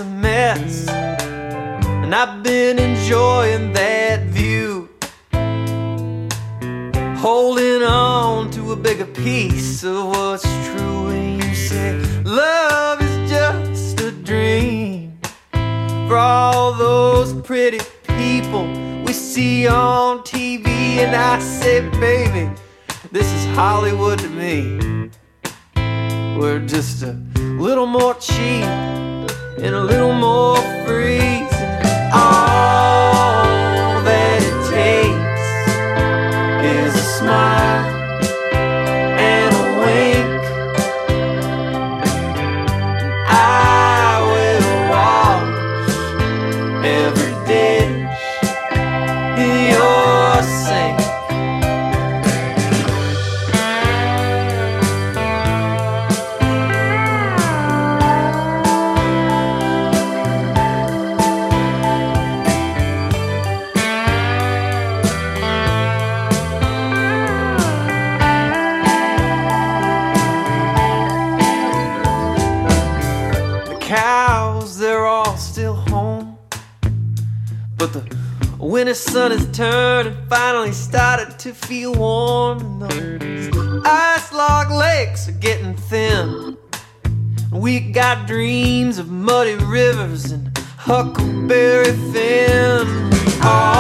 a mess, and I've been enjoying that view, holding on to a bigger piece of what's true. When you say love is just a dream, for all those pretty people we see on TV, and I say, baby, this is Hollywood to me. We're just a little more cheap and a little more free. All that it takes is a smile and a wink. I will wash every dish in your sink. Cows, they're all still home, but the winter sun has turned and finally started to feel warm. And those ice-locked lakes are getting thin. We got dreams of muddy rivers and huckleberry fin.